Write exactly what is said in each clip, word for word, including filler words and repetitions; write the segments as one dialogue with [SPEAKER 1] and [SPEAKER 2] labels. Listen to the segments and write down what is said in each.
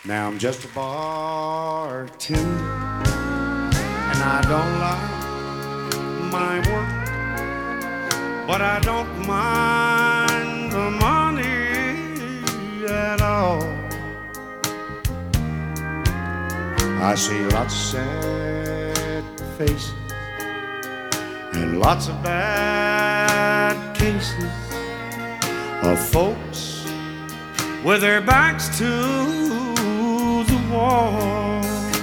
[SPEAKER 1] Now I'm just a bartender, and I don't like my work, but I don't mind the money at all. I see lots of sad faces and lots of bad cases of folks with their backs to the wall.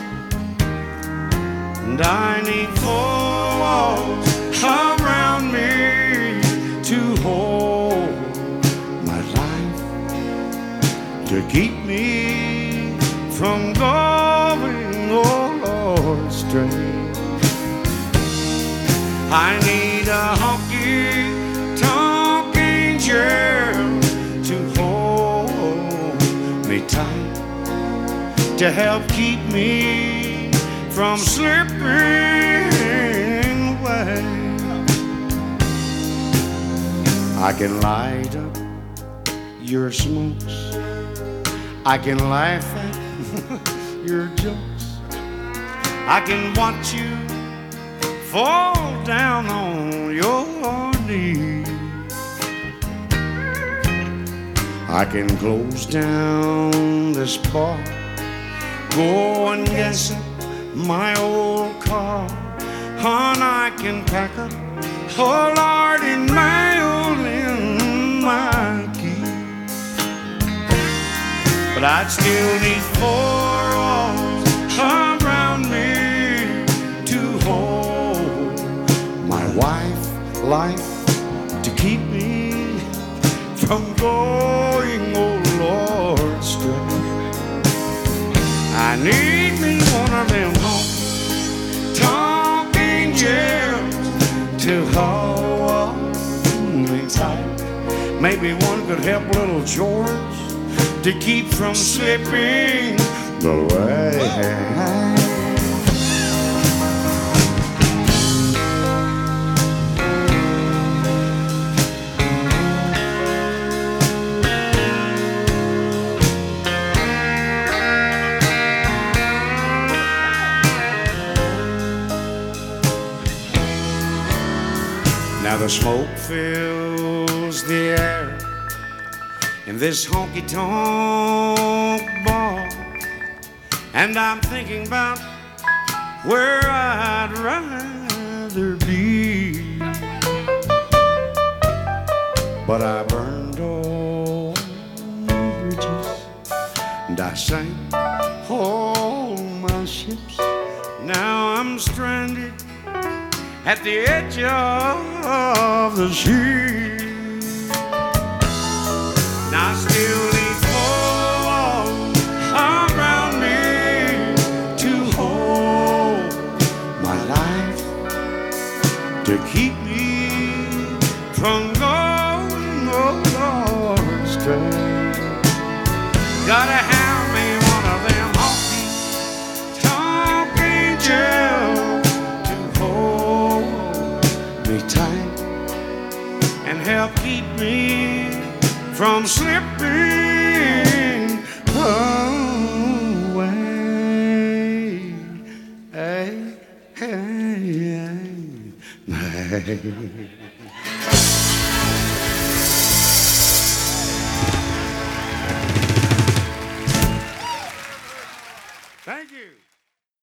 [SPEAKER 1] And I need four walls around me to hold my life, to keep me from going, oh Lord, astray. I need a honky-tonk angel to hold me tight, to help keep me from slipping away. I can light up your smokes, I can laugh at your jokes, I can watch you fall down on your knees. I can close down this bar, go and gas up my old car, and I can pack up, oh Lord, in mail in my key. But I'd still need four walls around me to hold my wife, life, to keep me from going, oh Lord, astray. I need me one of them honky-tonk angels to hold me tight. Maybe one could help little George to keep from slipping away. Now the smoke fills the air in this honky-tonk bar, and I'm thinking about where I'd rather be. But I burned all bridges and I sank all my ships. Now I'm stranded at the edge of the sea. And I still need four walls around me to hold my life, to keep me from going, oh Lord, astray. Gotta have me one of them honky-tonk angels to hold me tight and help keep me from slipping away. Hey, hey, hey, hey. Thank you.